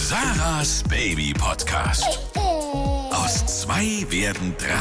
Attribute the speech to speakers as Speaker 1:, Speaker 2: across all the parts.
Speaker 1: Sarahs Baby Podcast. Aus 2 werden 3.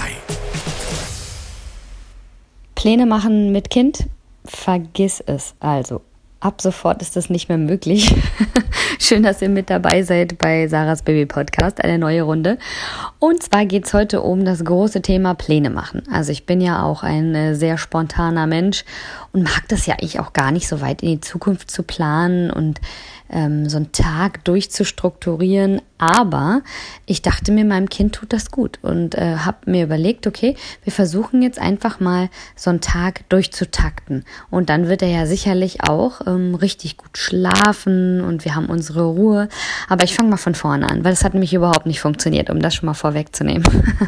Speaker 2: Pläne machen mit Kind? Vergiss es. Also, ab sofort ist das nicht mehr möglich. Schön, dass ihr mit dabei seid bei Sarahs Baby Podcast, eine neue Runde. Und zwar geht es heute um das große Thema Pläne machen. Also ich bin ja auch ein sehr spontaner Mensch und mag das ja eigentlich auch gar nicht so weit in die Zukunft zu planen und so einen Tag durchzustrukturieren. Aber ich dachte mir, meinem Kind tut das gut und habe mir überlegt, okay, wir versuchen jetzt einfach mal so einen Tag durchzutakten. Und dann wird er ja sicherlich auch richtig gut schlafen und wir haben unsere Ruhe. Aber ich fange mal von vorne an, weil das hat nämlich überhaupt nicht funktioniert, um das schon mal vorwegzunehmen.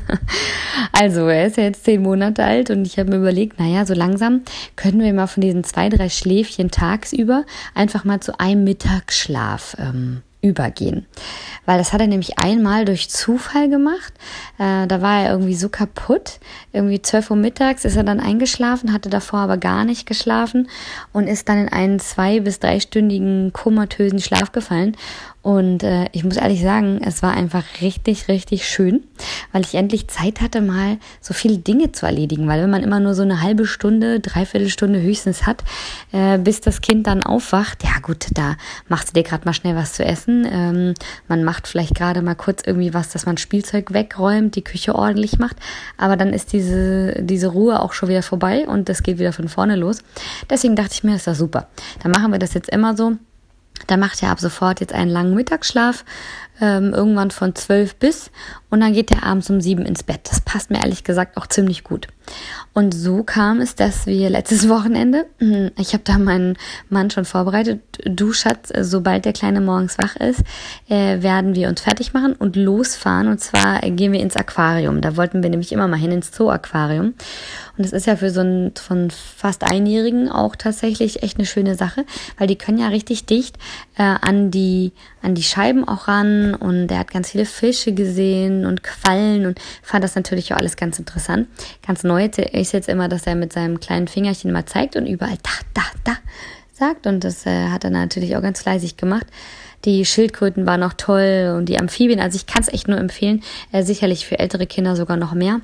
Speaker 2: Also, er ist ja jetzt 10 Monate alt und ich habe mir überlegt, naja, so langsam können wir mal von diesen 2, 3 Schläfchen tagsüber einfach mal zu einem Mittagsschlaf übergehen. Weil das hat er nämlich einmal durch Zufall gemacht. Da war er irgendwie so kaputt. Irgendwie 12 Uhr mittags ist er dann eingeschlafen, hatte davor aber gar nicht geschlafen und ist dann in einen 2- bis 3-stündigen komatösen Schlaf gefallen. Und ich muss ehrlich sagen, es war einfach richtig, richtig schön, weil ich endlich Zeit hatte, mal so viele Dinge zu erledigen. Weil wenn man immer nur so eine halbe Stunde, 3/4 Stunde höchstens hat, bis das Kind dann aufwacht, ja gut, da machst du dir gerade mal schnell was zu essen. Man macht vielleicht gerade mal kurz irgendwie was, dass man Spielzeug wegräumt, die Küche ordentlich macht. Aber dann ist diese Ruhe auch schon wieder vorbei und das geht wieder von vorne los. Deswegen dachte ich mir, ist das super. Dann machen wir das jetzt immer so. Da macht er ab sofort jetzt einen langen Mittagsschlaf, irgendwann von 12 bis, und dann geht er abends um 7 ins Bett. Das passt mir ehrlich gesagt auch ziemlich gut. Und so kam es, dass wir letztes Wochenende, ich habe da meinen Mann schon vorbereitet, du Schatz, sobald der Kleine morgens wach ist, werden wir uns fertig machen und losfahren. Und zwar gehen wir ins Aquarium. Da wollten wir nämlich immer mal hin, ins Zoo-Aquarium. Und das ist ja für so einen von fast Einjährigen auch tatsächlich echt eine schöne Sache, weil die können ja richtig dicht an die Scheiben auch ran, und er hat ganz viele Fische gesehen und Quallen und fand das natürlich auch alles ganz interessant. Ganz neu ist jetzt immer, dass er mit seinem kleinen Fingerchen mal zeigt und überall da sagt, und das hat er natürlich auch ganz fleißig gemacht. Die Schildkröten waren auch toll und die Amphibien, also ich kann es echt nur empfehlen, sicherlich für ältere Kinder sogar noch mehr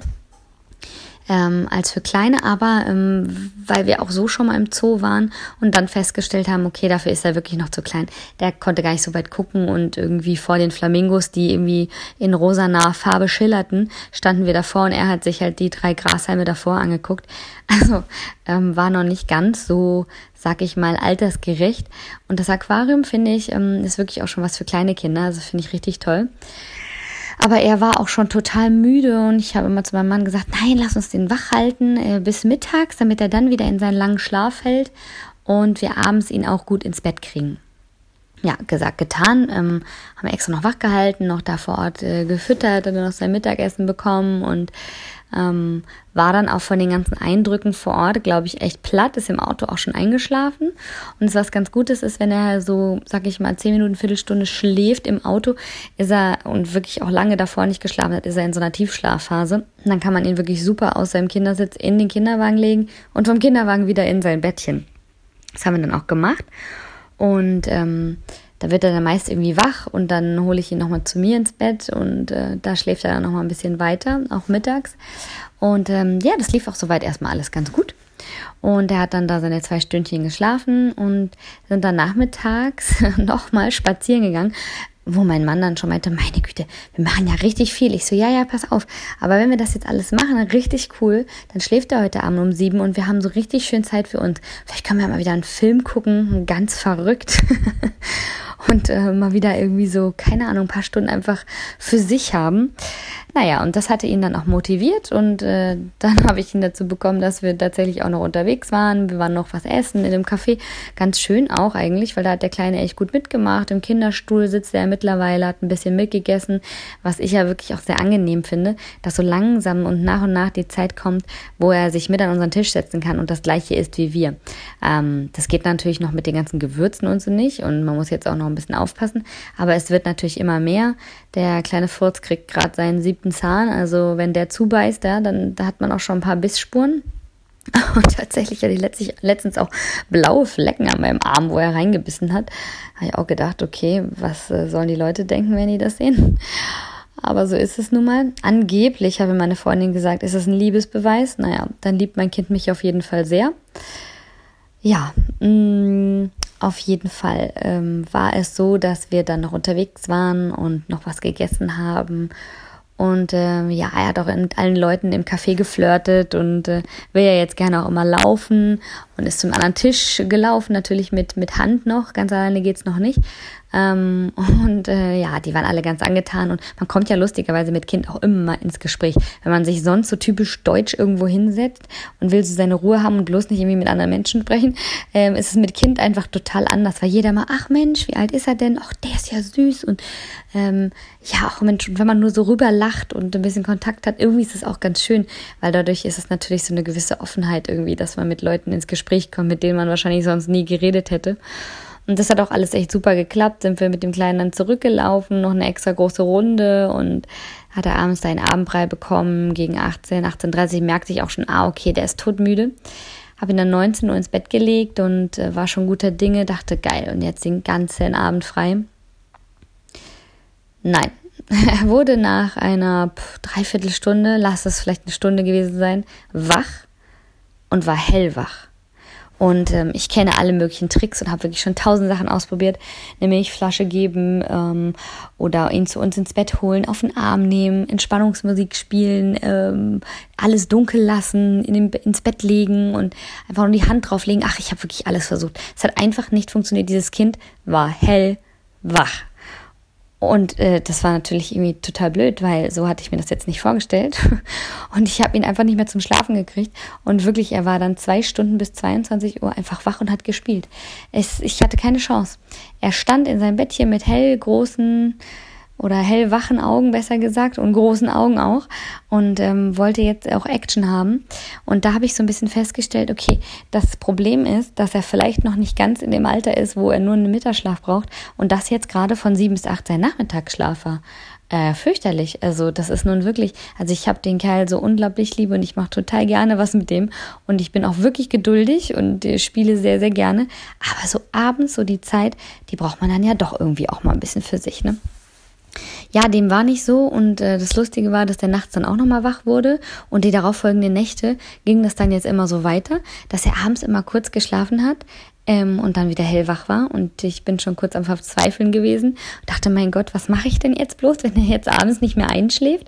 Speaker 2: als für kleine, aber weil wir auch so schon mal im Zoo waren und dann festgestellt haben, okay, dafür ist er wirklich noch zu klein. Der konnte gar nicht so weit gucken und irgendwie vor den Flamingos, die irgendwie in rosaner Farbe schillerten, standen wir davor und er hat sich halt die 3 Grashalme davor angeguckt. Also war noch nicht ganz so, sag ich mal, altersgerecht. Und das Aquarium, finde ich, ist wirklich auch schon was für kleine Kinder, also finde ich richtig toll. Aber er war auch schon total müde und ich habe immer zu meinem Mann gesagt, nein, lass uns den wach halten bis mittags, damit er dann wieder in seinen langen Schlaf fällt und wir abends ihn auch gut ins Bett kriegen. Ja, gesagt, getan, haben wir extra noch wach gehalten, noch da vor Ort gefüttert, hat dann noch sein Mittagessen bekommen und war dann auch von den ganzen Eindrücken vor Ort, glaube ich, echt platt, ist im Auto auch schon eingeschlafen. Und was ganz Gutes ist, wenn er so, sag ich mal, 10 Minuten, Viertelstunde schläft im Auto, ist er, und wirklich auch lange davor nicht geschlafen hat, ist er in so einer Tiefschlafphase. Und dann kann man ihn wirklich super aus seinem Kindersitz in den Kinderwagen legen und vom Kinderwagen wieder in sein Bettchen. Das haben wir dann auch gemacht. Und da wird er dann meist irgendwie wach und dann hole ich ihn nochmal zu mir ins Bett und da schläft er dann nochmal ein bisschen weiter, auch mittags. Und ja, das lief auch soweit erstmal alles ganz gut. Und er hat dann da seine 2 Stündchen geschlafen und sind dann nachmittags nochmal spazieren gegangen, wo mein Mann dann schon meinte, meine Güte, wir machen ja richtig viel. Ich so, ja, pass auf. Aber wenn wir das jetzt alles machen, dann richtig cool, dann schläft er heute Abend um 7 und wir haben so richtig schön Zeit für uns. Vielleicht können wir mal wieder einen Film gucken, ganz verrückt. Und mal wieder irgendwie so, keine Ahnung, ein paar Stunden einfach für sich haben. Naja, und das hatte ihn dann auch motiviert und dann habe ich ihn dazu bekommen, dass wir tatsächlich auch noch unterwegs waren. Wir waren noch was essen in dem Café. Ganz schön auch eigentlich, weil da hat der Kleine echt gut mitgemacht. Im Kinderstuhl sitzt er mittlerweile, hat ein bisschen mitgegessen, was ich ja wirklich auch sehr angenehm finde, dass so langsam und nach die Zeit kommt, wo er sich mit an unseren Tisch setzen kann und das Gleiche isst wie wir. Das geht natürlich noch mit den ganzen Gewürzen und so nicht und man muss jetzt auch noch ein bisschen aufpassen, aber es wird natürlich immer mehr. Der kleine Furz kriegt gerade seinen 7. Zahn, also wenn der zubeißt, ja, dann da hat man auch schon ein paar Bissspuren. Und tatsächlich hatte ich letztens auch blaue Flecken an meinem Arm, wo er reingebissen hat. Habe ich auch gedacht, okay, was sollen die Leute denken, wenn die das sehen? Aber so ist es nun mal. Angeblich, habe meine Freundin gesagt, ist es ein Liebesbeweis. Naja, dann liebt mein Kind mich auf jeden Fall sehr. Ja, auf jeden Fall war es so, dass wir dann noch unterwegs waren und noch was gegessen haben. Und er hat auch mit allen Leuten im Café geflirtet und will ja jetzt gerne auch immer laufen und ist zum anderen Tisch gelaufen, natürlich mit Hand noch, ganz alleine geht's noch nicht. Die waren alle ganz angetan und man kommt ja lustigerweise mit Kind auch immer mal ins Gespräch. Wenn man sich sonst so typisch deutsch irgendwo hinsetzt und will so seine Ruhe haben und bloß nicht irgendwie mit anderen Menschen sprechen, ist es mit Kind einfach total anders, weil jeder mal, ach Mensch, wie alt ist er denn? Ach, der ist ja süß und auch Mensch, wenn man nur so rüber lacht und ein bisschen Kontakt hat, irgendwie ist es auch ganz schön, weil dadurch ist es natürlich so eine gewisse Offenheit irgendwie, dass man mit Leuten ins Gespräch kommt, mit denen man wahrscheinlich sonst nie geredet hätte. Und das hat auch alles echt super geklappt. Sind wir mit dem Kleinen dann zurückgelaufen, noch eine extra große Runde und hat er abends seinen Abendbrei bekommen gegen 18:30 merkte ich auch schon, okay, der ist todmüde. Habe ihn dann 19 Uhr ins Bett gelegt und war schon guter Dinge, dachte, geil, und jetzt den ganzen Abend frei. Nein, er wurde nach einer Dreiviertelstunde, lass es vielleicht eine Stunde gewesen sein, wach und war hellwach. Und ich kenne alle möglichen Tricks und habe wirklich schon 1000 Sachen ausprobiert. Eine Milchflasche geben oder ihn zu uns ins Bett holen, auf den Arm nehmen, Entspannungsmusik spielen, alles dunkel lassen, ins Bett legen und einfach nur die Hand drauflegen. Ach, ich habe wirklich alles versucht. Es hat einfach nicht funktioniert. Dieses Kind war hellwach. Und das war natürlich irgendwie total blöd, weil so hatte ich mir das jetzt nicht vorgestellt. Und ich habe ihn einfach nicht mehr zum Schlafen gekriegt. Und wirklich, er war dann 2 Stunden bis 22 Uhr einfach wach und hat gespielt. Ich hatte keine Chance. Er stand in seinem Bettchen mit hellgroßen oder hellwachen Augen, besser gesagt, und großen Augen auch. Und wollte jetzt auch Action haben. Und da habe ich so ein bisschen festgestellt, okay, das Problem ist, dass er vielleicht noch nicht ganz in dem Alter ist, wo er nur einen Mittagsschlaf braucht. Und das jetzt gerade von 7 bis 8 sein Nachmittagsschlaf war. Fürchterlich. Also das ist nun wirklich, also ich habe den Kerl so unglaublich lieb und ich mache total gerne was mit dem. Und ich bin auch wirklich geduldig und spiele sehr, sehr gerne. Aber so abends, so die Zeit, die braucht man dann ja doch irgendwie auch mal ein bisschen für sich, ne? Ja, dem war nicht so und das Lustige war, dass der nachts dann auch nochmal wach wurde und die darauffolgenden Nächte ging das dann jetzt immer so weiter, dass er abends immer kurz geschlafen hat und dann wieder hellwach war und ich bin schon kurz am Verzweifeln gewesen und dachte, mein Gott, was mache ich denn jetzt bloß, wenn er jetzt abends nicht mehr einschläft?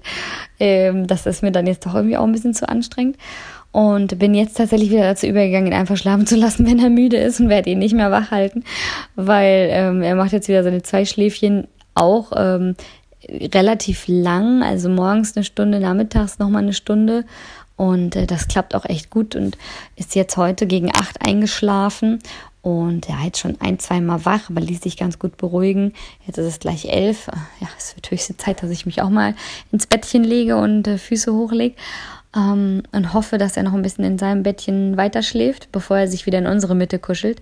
Speaker 2: Das ist mir dann jetzt doch irgendwie auch ein bisschen zu anstrengend. Und bin jetzt tatsächlich wieder dazu übergegangen, ihn einfach schlafen zu lassen, wenn er müde ist und werde ihn nicht mehr wach halten, weil er macht jetzt wieder seine 2 Schläfchen auch relativ lang, also morgens eine Stunde, nachmittags nochmal eine Stunde und das klappt auch echt gut und ist jetzt heute gegen 8 eingeschlafen und er hat schon 1-2 Mal wach, aber ließ sich ganz gut beruhigen. Jetzt ist es gleich 11. Ja, es wird höchste Zeit, dass ich mich auch mal ins Bettchen lege und Füße hochlege. Und hoffe, dass er noch ein bisschen in seinem Bettchen weiterschläft, bevor er sich wieder in unsere Mitte kuschelt.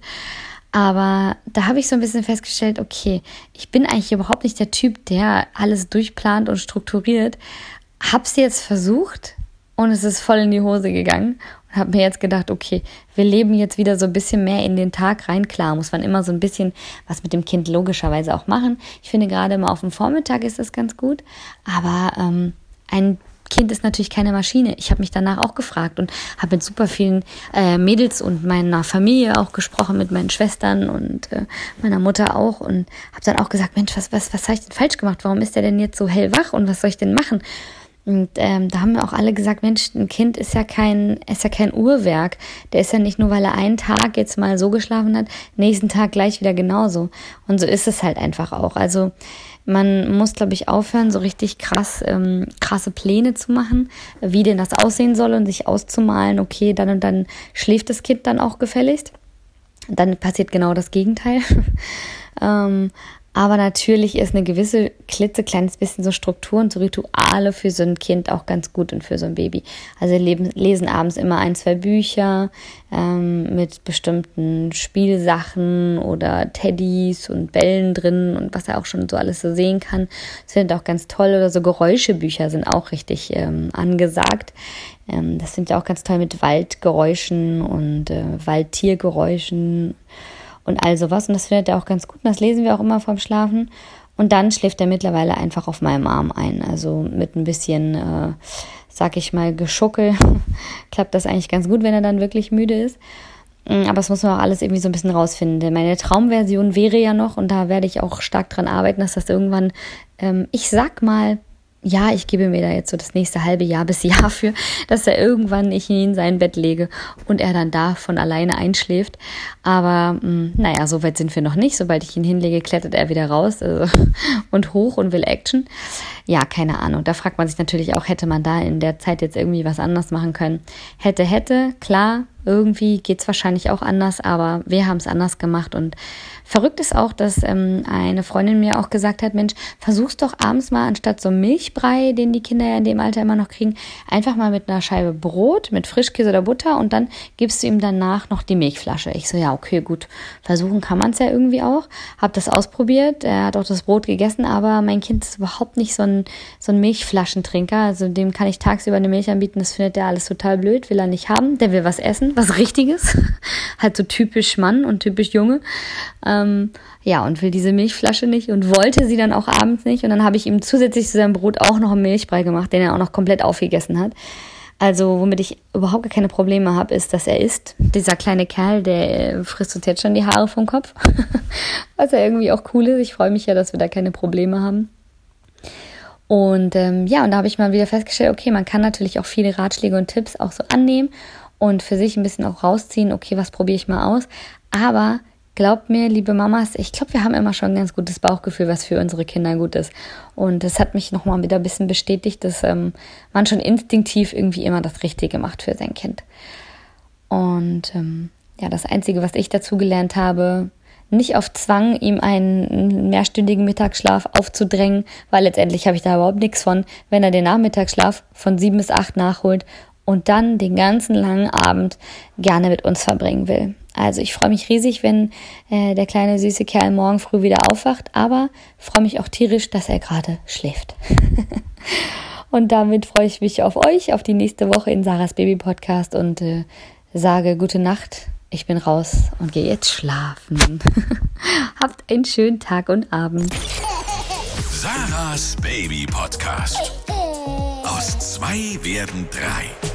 Speaker 2: Aber da habe ich so ein bisschen festgestellt, okay, ich bin eigentlich überhaupt nicht der Typ, der alles durchplant und strukturiert. Hab's jetzt versucht und es ist voll in die Hose gegangen und habe mir jetzt gedacht, okay, wir leben jetzt wieder so ein bisschen mehr in den Tag rein. Klar, muss man immer so ein bisschen was mit dem Kind logischerweise auch machen. Ich finde gerade mal auf dem Vormittag ist das ganz gut, aber ein Kind ist natürlich keine Maschine. Ich habe mich danach auch gefragt und habe mit super vielen Mädels und meiner Familie auch gesprochen, mit meinen Schwestern und meiner Mutter auch und habe dann auch gesagt, Mensch, was habe ich denn falsch gemacht? Warum ist der denn jetzt so hellwach und was soll ich denn machen? Und da haben wir auch alle gesagt, Mensch, ein Kind ist ja kein Uhrwerk. Der ist ja nicht nur, weil er einen Tag jetzt mal so geschlafen hat, nächsten Tag gleich wieder genauso. Und so ist es halt einfach auch. Also man muss, glaube ich, aufhören, so richtig krasse Pläne zu machen, wie denn das aussehen soll und sich auszumalen, okay, dann und dann schläft das Kind dann auch gefälligst. Dann passiert genau das Gegenteil. Aber natürlich ist eine gewisse klitzekleines bisschen so Struktur und so Rituale für so ein Kind auch ganz gut und für so ein Baby. Also wir lesen abends immer 1, 2 Bücher mit bestimmten Spielsachen oder Teddys und Bällen drin und was er auch schon so alles so sehen kann. Das finde ich auch ganz toll. Oder so Geräuschebücher sind auch richtig angesagt. Das finde ich auch ganz toll mit Waldgeräuschen und Waldtiergeräuschen und all sowas. Und das findet er auch ganz gut. Und das lesen wir auch immer vorm Schlafen. Und dann schläft er mittlerweile einfach auf meinem Arm ein. Also mit ein bisschen, sag ich mal, Geschuckel klappt das eigentlich ganz gut, wenn er dann wirklich müde ist. Aber das muss man auch alles irgendwie so ein bisschen rausfinden. Meine Traumversion wäre ja noch, und da werde ich auch stark dran arbeiten, dass das irgendwann, ich sag mal, ja, ich gebe mir da jetzt so das nächste halbe Jahr bis Jahr für, dass er irgendwann ich ihn in sein Bett lege und er dann da von alleine einschläft. Aber naja, so weit sind wir noch nicht. Sobald ich ihn hinlege, klettert er wieder raus und hoch und will Action. Ja, keine Ahnung. Da fragt man sich natürlich auch, hätte man da in der Zeit jetzt irgendwie was anders machen können? Hätte, klar. Irgendwie geht es wahrscheinlich auch anders, aber wir haben es anders gemacht. Und verrückt ist auch, dass eine Freundin mir auch gesagt hat, Mensch, versuch's doch abends mal, anstatt so Milchbrei, den die Kinder ja in dem Alter immer noch kriegen, einfach mal mit einer Scheibe Brot, mit Frischkäse oder Butter und dann gibst du ihm danach noch die Milchflasche. Ich so, ja, okay, gut, versuchen kann man es ja irgendwie auch. Hab das ausprobiert, er hat auch das Brot gegessen, aber mein Kind ist überhaupt nicht so ein Milchflaschentrinker. Also dem kann ich tagsüber eine Milch anbieten, das findet er alles total blöd, will er nicht haben. Der will was essen, was Richtiges. Halt so typisch Mann und typisch Junge. Ja, und will diese Milchflasche nicht und wollte sie dann auch abends nicht. Und dann habe ich ihm zusätzlich zu seinem Brot auch noch einen Milchbrei gemacht, den er auch noch komplett aufgegessen hat. Also womit ich überhaupt gar keine Probleme habe, ist, dass er isst. Dieser kleine Kerl, der frisst uns jetzt schon die Haare vom Kopf. Was ja irgendwie auch cool ist. Ich freue mich ja, dass wir da keine Probleme haben. Und ja, und da habe ich mal wieder festgestellt, okay, man kann natürlich auch viele Ratschläge und Tipps auch so annehmen und für sich ein bisschen auch rausziehen, okay, was probiere ich mal aus. Aber glaubt mir, liebe Mamas, ich glaube, wir haben immer schon ein ganz gutes Bauchgefühl, was für unsere Kinder gut ist. Und das hat mich nochmal wieder ein bisschen bestätigt, dass man schon instinktiv irgendwie immer das Richtige macht für sein Kind. Und ja, das Einzige, was ich dazu gelernt habe, nicht auf Zwang, ihm einen mehrstündigen Mittagsschlaf aufzudrängen, weil letztendlich habe ich da überhaupt nichts von, wenn er den Nachmittagsschlaf von 7 bis 8 nachholt und dann den ganzen langen Abend gerne mit uns verbringen will. Also ich freue mich riesig, wenn der kleine süße Kerl morgen früh wieder aufwacht, aber freue mich auch tierisch, dass er gerade schläft. Und damit freue ich mich auf euch, auf die nächste Woche in Sarahs Baby Podcast und sage gute Nacht. Ich bin raus und gehe jetzt schlafen. Habt einen schönen Tag und Abend.
Speaker 1: Sarahs Baby Podcast. Aus 2 werden 3.